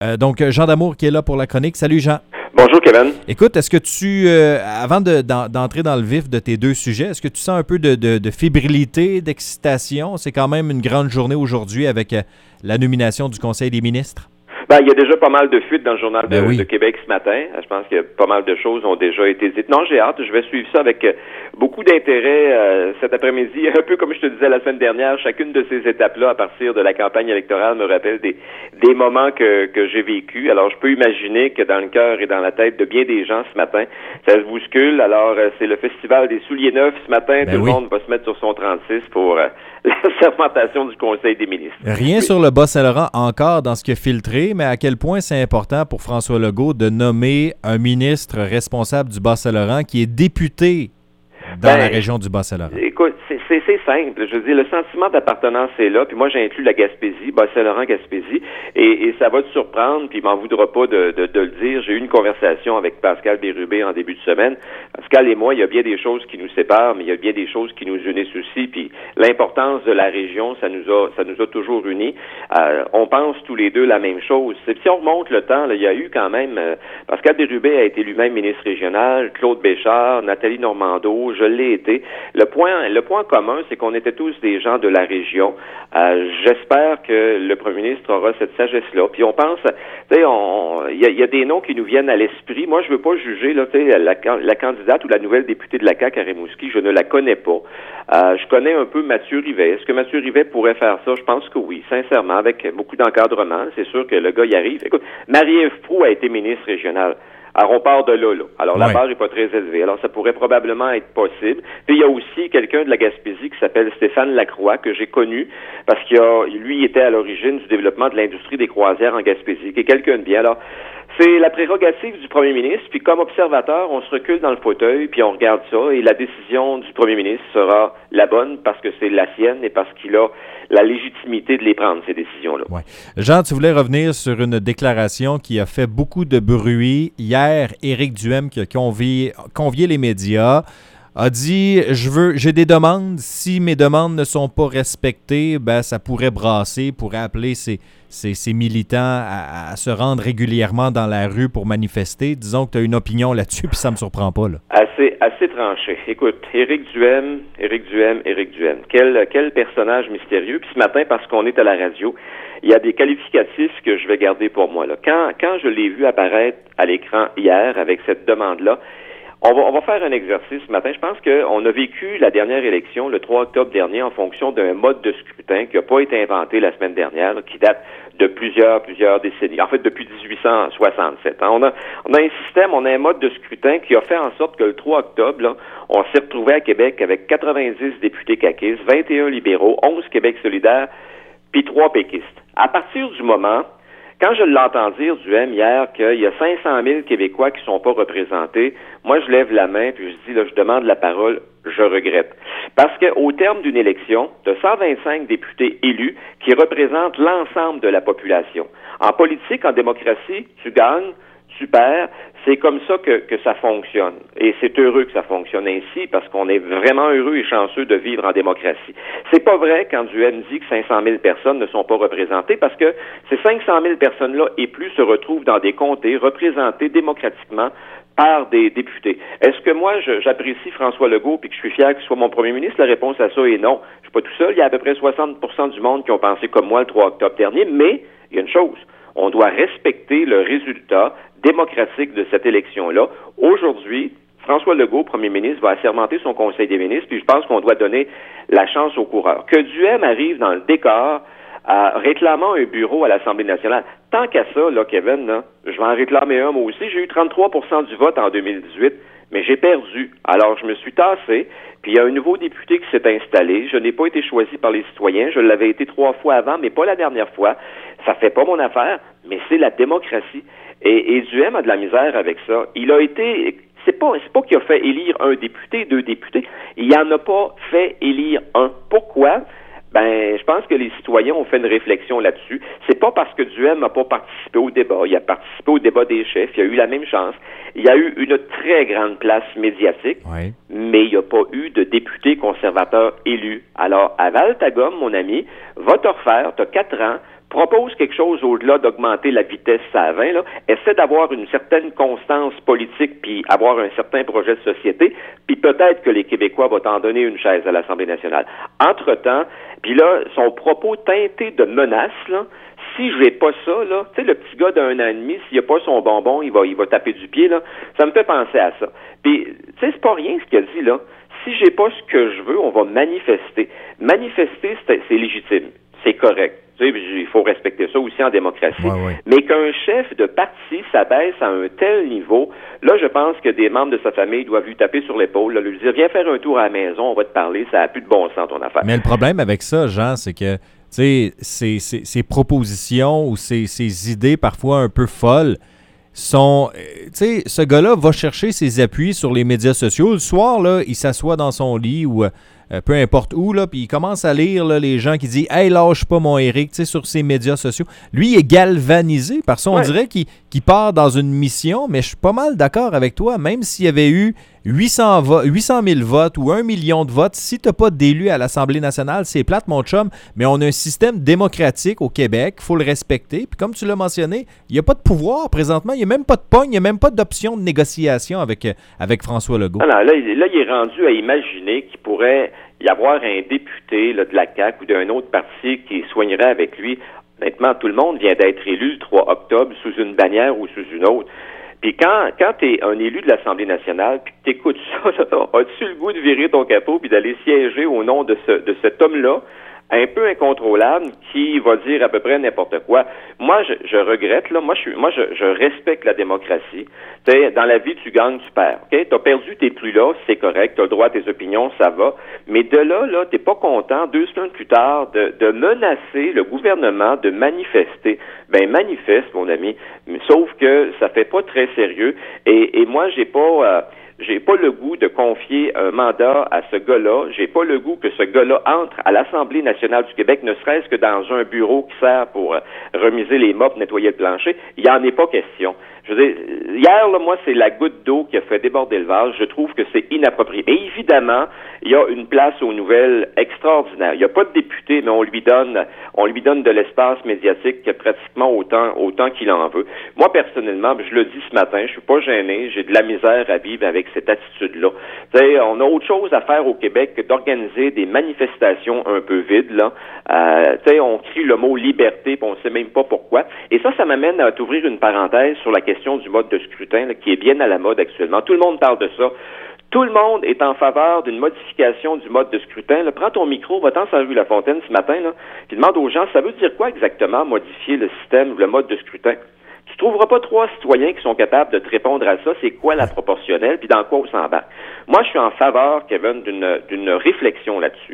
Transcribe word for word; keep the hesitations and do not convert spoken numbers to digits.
Euh, donc, Jean D'Amour qui est là pour la chronique. Salut, Jean. Bonjour, Kevin. Écoute, est-ce que tu, euh, avant de, d'en, d'entrer dans le vif de tes deux sujets, est-ce que tu sens un peu de, de, de fébrilité, d'excitation? C'est quand même une grande journée aujourd'hui avec euh, la nomination du Conseil des ministres. Ben, il y a déjà pas mal de fuites dans le Journal de, ben oui. de Québec ce matin. Je pense que pas mal de choses ont déjà été dites. Non, j'ai hâte. Je vais suivre ça avec euh, beaucoup d'intérêt euh, cet après-midi. Un peu comme je te disais la semaine dernière, chacune de ces étapes-là, à partir de la campagne électorale, me rappelle des, des moments que, que j'ai vécus. Alors, je peux imaginer que dans le cœur et dans la tête de bien des gens ce matin, ça se bouscule. Alors, euh, c'est le Festival des souliers neufs ce matin. Ben Tout oui. le monde va se mettre sur son trente-six pour euh, la sermentation du Conseil des ministres. Rien Oui. sur le Bas-Saint-Laurent encore dans ce qui a filtré, mais à quel point c'est important pour François Legault de nommer un ministre responsable du Bas-Saint-Laurent qui est député dans Ben, la région du Bas-Saint-Laurent. Écoute, c'est, c'est, c'est simple. Je veux dire, le sentiment d'appartenance est là. Puis moi, j'inclus la Gaspésie, Bas-Saint-Laurent, Gaspésie. Et, et ça va te surprendre, puis il m'en voudra pas de, de, de le dire. J'ai eu une conversation avec Pascal Bérubé en début de semaine. Pascal et moi, il y a bien des choses qui nous séparent, mais il y a bien des choses qui nous unissent aussi. Puis l'importance de la région, ça nous a, ça nous a toujours unis. Euh, on pense tous les deux la même chose. C'est, si on remonte le temps, là, il y a eu quand même... Euh, Pascal Bérubé a été lui-même ministre régional, Claude Béchard, Nathalie Normando, je l'ai été. Le point, le point commun, c'est qu'on était tous des gens de la région. Euh, j'espère que le premier ministre aura cette sagesse-là. Puis on pense, tu sais, on, il y a, y a des noms qui nous viennent à l'esprit. Moi, je veux pas juger, là, tu sais, la, la candidate ou la nouvelle députée de la C A Q à Rimouski, je ne la connais pas. Euh, je connais un peu Mathieu Rivet. Est-ce que Mathieu Rivet pourrait faire ça? Je pense que oui, sincèrement, avec beaucoup d'encadrement. C'est sûr que le gars y arrive. Écoute, Marie-Ève Proulx a été ministre régionale. Alors, on part de là, là. Alors, la ouais. barre est pas très élevée. Alors, ça pourrait probablement être possible. Puis, il y a aussi quelqu'un de la Gaspésie qui s'appelle Stéphane Lacroix, que j'ai connu, parce qu'il a, lui, était à l'origine du développement de l'industrie des croisières en Gaspésie, qui est quelqu'un de bien. Alors, c'est la prérogative du premier ministre, puis comme observateur, on se recule dans le fauteuil, puis on regarde ça, et la décision du premier ministre sera la bonne parce que c'est la sienne et parce qu'il a la légitimité de les prendre, ces décisions-là. Ouais. Jean, tu voulais revenir sur une déclaration qui a fait beaucoup de bruit. Hier, Éric Duhaime, qui a convié, convié les médias, a dit « Je veux, j'ai des demandes. Si mes demandes ne sont pas respectées, ben, ça pourrait brasser, pourrait appeler ces, ces, ces militants à, à se rendre régulièrement dans la rue pour manifester. » Disons que tu as une opinion là-dessus, puis ça ne me surprend pas. Là. Assez, assez tranché. Écoute, Éric Duhaime, Éric Duhaime, Éric Duhaime. Quel, quel personnage mystérieux. Puis ce matin, parce qu'on est à la radio, il y a des qualificatifs que je vais garder pour moi. Là. Quand, quand je l'ai vu apparaître à l'écran hier avec cette demande-là, On va, on va faire un exercice ce matin. Je pense qu'on a vécu la dernière élection, le trois octobre dernier, en fonction d'un mode de scrutin qui n'a pas été inventé la semaine dernière, là, qui date de plusieurs, plusieurs décennies. En fait, depuis dix-huit cent soixante-sept. Hein. On a, on a un système, on a un mode de scrutin qui a fait en sorte que le trois octobre, là, on s'est retrouvé à Québec avec quatre-vingt-dix députés caquistes, vingt et un libéraux, onze Québec solidaire, puis trois péquistes. À partir du moment... Quand je l'entends dire, Duhaime, hier, qu'il y a cinq cent mille Québécois qui sont pas représentés, moi, je lève la main puis je dis, là, je demande la parole, je regrette. Parce qu'au terme d'une élection, tu as cent vingt-cinq députés élus qui représentent l'ensemble de la population. En politique, en démocratie, tu gagnes, tu perds. C'est comme ça que, que ça fonctionne. Et c'est heureux que ça fonctionne ainsi parce qu'on est vraiment heureux et chanceux de vivre en démocratie. C'est pas vrai quand Duhaime dit que cinq cent mille personnes ne sont pas représentées parce que ces cinq cent mille personnes-là et plus se retrouvent dans des comtés représentées démocratiquement par des députés. Est-ce que moi, je, j'apprécie François Legault et que je suis fier qu'il soit mon premier ministre? La réponse à ça est non. Je suis pas tout seul. Il y a à peu près soixante pour cent du monde qui ont pensé comme moi le trois octobre dernier, mais il y a une chose. On doit respecter le résultat démocratique de cette élection-là. Aujourd'hui, François Legault, premier ministre, va assermenter son conseil des ministres, puis je pense qu'on doit donner la chance aux coureurs. Que Duhaime arrive dans le décor euh, réclamant un bureau à l'Assemblée nationale. Tant qu'à ça, là, Kevin, là, je vais en réclamer un, moi aussi. J'ai eu trente-trois pour cent du vote en deux mille dix-huit, mais j'ai perdu. Alors, je me suis tassé, puis il y a un nouveau député qui s'est installé. Je n'ai pas été choisi par les citoyens. Je l'avais été trois fois avant, mais pas la dernière fois. Ça fait pas mon affaire, mais c'est la démocratie. Et, et Duhaime a de la misère avec ça. Il a été... C'est pas, c'est pas qu'il a fait élire un député, deux députés. Il en a pas fait élire un. Pourquoi? Ben, je pense que les citoyens ont fait une réflexion là-dessus. C'est pas parce que Duhaime n'a pas participé au débat. Il a participé au débat des chefs. Il a eu la même chance. Il y a eu une très grande place médiatique, oui. Mais il n'y a pas eu de député conservateur élu. Alors, avale ta gomme, mon ami. Va te refaire. Tu as quatre ans. propose quelque chose au-delà d'augmenter la vitesse à vingt, là, essaie d'avoir une certaine constance politique, puis avoir un certain projet de société, puis peut-être que les Québécois vont t'en donner une chaise à l'Assemblée nationale. Entre-temps, puis là, son propos teinté de menaces, là, si j'ai pas ça, là, tu sais, le petit gars d'un an et demi, s'il a pas son bonbon, il va, il va taper du pied, là, ça me fait penser à ça. Puis, tu sais, c'est pas rien ce qu'il a dit, là. Si j'ai pas ce que je veux, on va manifester. Manifester, c'est, c'est légitime. C'est correct. Tu sais, il faut respecter ça aussi en démocratie. Ouais, ouais. Mais qu'un chef de parti s'abaisse à un tel niveau, là, je pense que des membres de sa famille doivent lui taper sur l'épaule, là, lui dire, viens faire un tour à la maison, on va te parler, ça n'a plus de bon sens, ton affaire. Mais le problème avec ça, Jean, c'est que, tu sais, ces, ces, ces propositions ou ces, ces idées parfois un peu folles sont... Tu sais, ce gars-là va chercher ses appuis sur les médias sociaux. Le soir, là, il s'assoit dans son lit ou... Euh, peu importe où, là, puis il commence à lire là, les gens qui disent « Hey, lâche pas mon Éric », tu sais, sur ses médias sociaux. Lui, il est galvanisé par ça. On ouais. dirait qu'il, qu'il part dans une mission, mais je suis pas mal d'accord avec toi. Même s'il y avait eu huit cents mille votes ou un million de votes, si tu n'as pas d'élu à l'Assemblée nationale, c'est plate, mon chum, mais on a un système démocratique au Québec, il faut le respecter. Puis comme tu l'as mentionné, il n'y a pas de pouvoir présentement, il n'y a même pas de pogne, il n'y a même pas d'option de négociation avec, avec François Legault. Ah non, là, là, il est rendu à imaginer qu'il pourrait y avoir un député là, de la C A Q ou d'un autre parti qui soignerait avec lui. Honnêtement, tout le monde vient d'être élu le trois octobre sous une bannière ou sous une autre. Puis quand, quand tu es un élu de l'Assemblée nationale, puis que tu écoutes ça, là, as-tu le goût de virer ton capot puis d'aller siéger au nom de ce de cet homme-là, un peu incontrôlable, qui va dire à peu près n'importe quoi. Moi, je, je regrette, là, moi, je suis, moi, je, je respecte la démocratie. T'sais, dans la vie, tu gagnes, tu perds. OK? T'as perdu, t'es plus là, c'est correct, t'as le droit à tes opinions, ça va. Mais de là, là, t'es pas content, deux semaines plus tard, de, de menacer le gouvernement de manifester. Ben, manifeste, mon ami. Sauf que ça fait pas très sérieux. Et, et moi, j'ai pas... Euh, J'ai pas le goût de confier un mandat à ce gars-là. J'ai pas le goût que ce gars-là entre à l'Assemblée nationale du Québec, ne serait-ce que dans un bureau qui sert pour euh, remiser les mops, nettoyer le plancher. Il n'y en est pas question. Je veux dire, hier, là, moi, c'est la goutte d'eau qui a fait déborder le vase. Je trouve que c'est inapproprié. Et évidemment, il y a une place aux nouvelles extraordinaire. Il n'y a pas de député, mais on lui donne, on lui donne de l'espace médiatique pratiquement autant, autant qu'il en veut. Moi, personnellement, je le dis ce matin, je suis pas gêné. J'ai de la misère à vivre avec cette attitude-là. T'sais, on a autre chose à faire au Québec que d'organiser des manifestations un peu vides, là. Euh, t'sais, on crie le mot liberté, puis on sait même pas pourquoi. Et ça, ça m'amène à t'ouvrir une parenthèse sur la question du mode de scrutin, là, qui est bien à la mode actuellement. Tout le monde parle de ça. Tout le monde est en faveur d'une modification du mode de scrutin. Là, prends ton micro, va-t'en sur la rue La Fontaine ce matin, là, puis demande aux gens, ça veut dire quoi exactement modifier le système ou le mode de scrutin? Tu trouveras pas trois citoyens qui sont capables de te répondre à ça, c'est quoi la proportionnelle, puis dans quoi on s'embarque. Moi, je suis en faveur, Kevin, d'une, d'une réflexion là-dessus.